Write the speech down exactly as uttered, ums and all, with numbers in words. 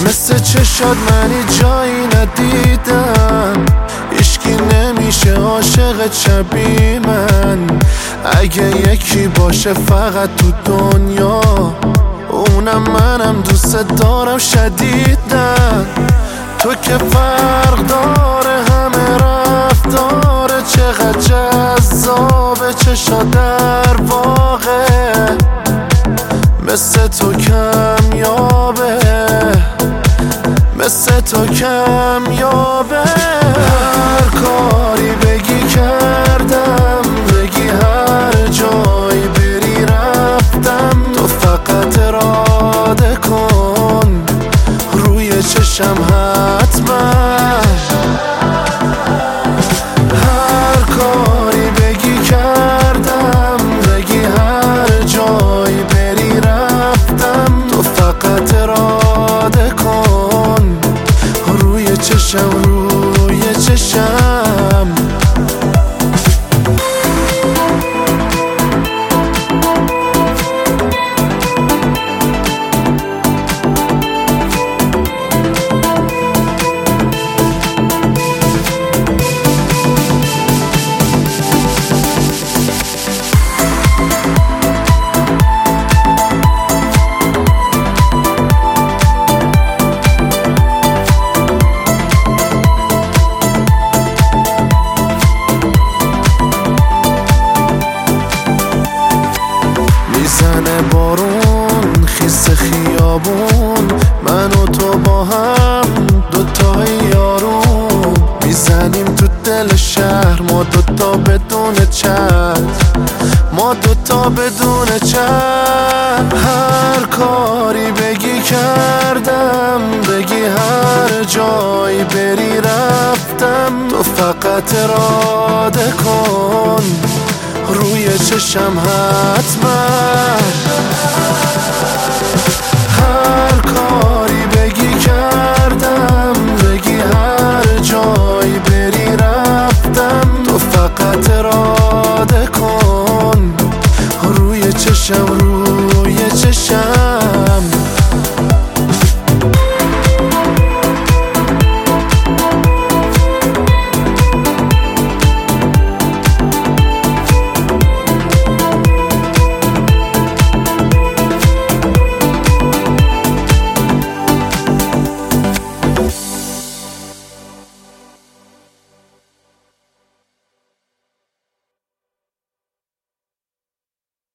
مثل چشات منی جایی ندیدم، هیچکی نمیشه عاشق شبیه من. اگه یکی باشه فقط تو دنیا، اونم منم دوست دارم شدیدن. تو که فرق داره همه رفتاره، چقدر جذابه چشا در واقع، مثل تو کمیابه، مثل تو کمیابه. هر کاری بگی کردم، بگی هر جایی بری رفتم. تو فقط اراده کن روی چشم حتما. هر کاری بگی کردم، بگی هر جایی بری رفتم. تو فقط اراده کن روی چشم، روی چشم. میزنه بارون خیس خیابون، من و تو با هم دوتای یارون. میزنیم تو دل شهر ما دوتا بدون چتر، ما دوتا بدون چتر. هر کاری بگی کردم، بگی هر جایی بری رفتم. تو فقط اراده کن روی چشم حتما. هر کاری بگی کردم، بگی هر جایی بری رفتم. تو فقط اراده کن روی چشم، روی چشم.